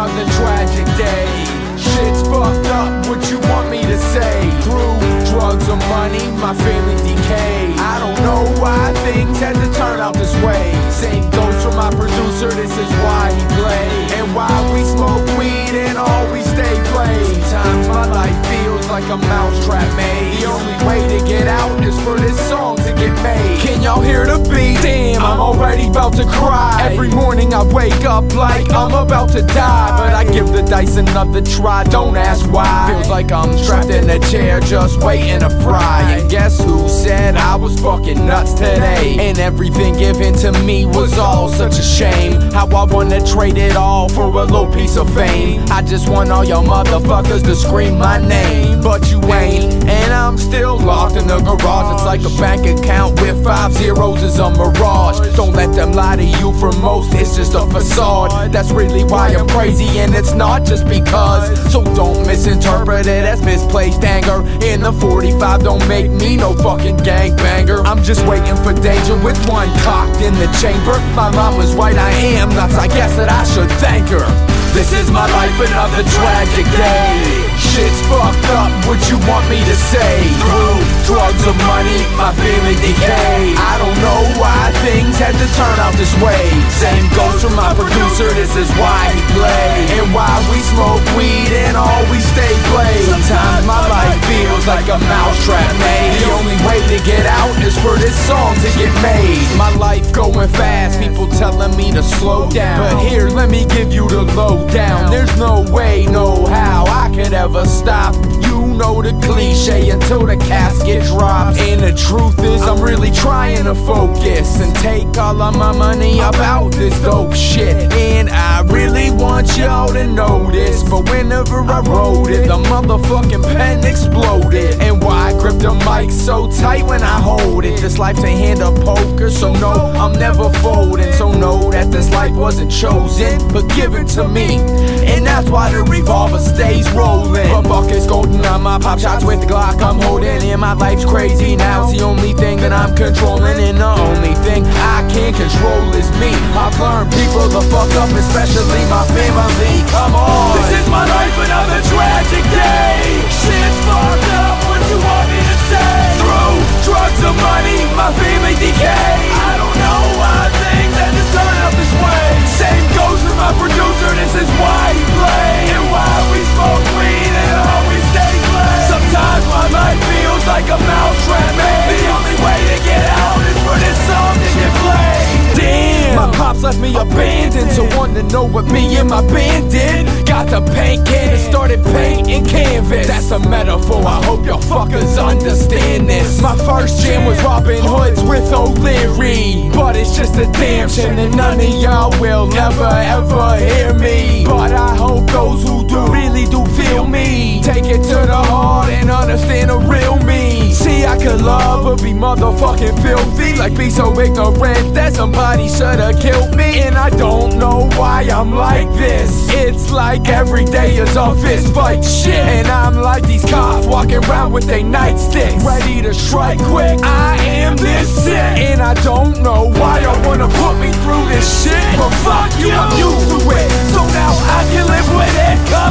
another tragic day. Shit's fucked up, what you want me to say? Through drugs or money, my family decay. I don't know why things had to turn out this way. Same goes for my producer, this is why he play. And why we smoke weed and always stay played. Sometimes my life feels like a mousetrap made. The only way to get out is for this song to get made. Can y'all hear the beat? Damn, I'm already about to cry. Every morning I wake up like I'm about to die. But I give the dice another try, don't ask why. Feels like I'm trapped in a chair just waiting to fry. And guess who said I was fucking nuts today? And everything given to me was all such a shame. How I wanna trade it all for a little piece of fame. I just want all y'all motherfuckers to scream my name, but you ain't. And I'm still locked in the garage. It's like a bank account with 5 zeros is a mirage. Don't let them lie to you, for most it's just a facade. That's really why I'm crazy, and it's not just because. So don't misinterpret it as misplaced anger. In the 45 don't make me no fucking gangbanger. I'm just waiting for danger with one cocked in the chamber. My mom was right, I am nuts, I guess that I should thank her. This is my life, another tragic day. Shit's fucked up, what you want me to say? Through drugs or money, my family decay. I don't know why things had to turn out this way. Same goes for my producer, this is why he play. And why we smoke weed and always stay played. Sometimes my life feels like a mousetrap made. The only way to get out is for this song to get made. My life going fast, people telling me to slow down. But here, let me give you the lowdown. There's no way, no how I could ever stop. You know the cliche until the casket drops. And the truth is I'm really trying to focus and take all of my money about this dope shit. And I really want y'all to know this, but whenever I wrote it, the motherfucking pen exploded. And why I grip the mic so tight when I hold it? This life's a hand of poker, so no, I'm never folding. So know that this life wasn't chosen, but given to me. And that's why the revolver stays rolling. But buckets golden on my pop shots with the Glock I'm holding. And my life's crazy now, it's the only thing that I'm controlling. And the only thing I can't control is me. I've learned people to fuck up, especially my family. Come on. This is my life, another tragic day. Shit's fucked up, what you want me to say? Through drugs or money, my family decay. I don't know why things had to turn out this way. Same goes for my producer, this is why he play. And why we smoke weed and always stay play. Sometimes my life feels like a mousetrap made. The only way to get out is for this song to get played. Damn, my pops left me abandoned, so wanted to know what me and my band did. Got the paint can and started painting canvas. That's a metaphor, I hope y'all fuckers understand this. My first jam was Robin Hoods with O'Leary, but it's just a damn shame that none of y'all will ever hear me. But I hope those who do really do feel me, take it to the heart and understand the real me. See, I could love but be motherfucking filthy, like be so ignorant that somebody should've killed me. And I don't know why I'm like this. It's like every day is a fist fight shit. And I'm like these cops walking around with their nightsticks, ready to strike quick. I am this sick, and I don't know why y'all wanna put me through this shit. But fuck you, I'm used to it, so now I can live with it.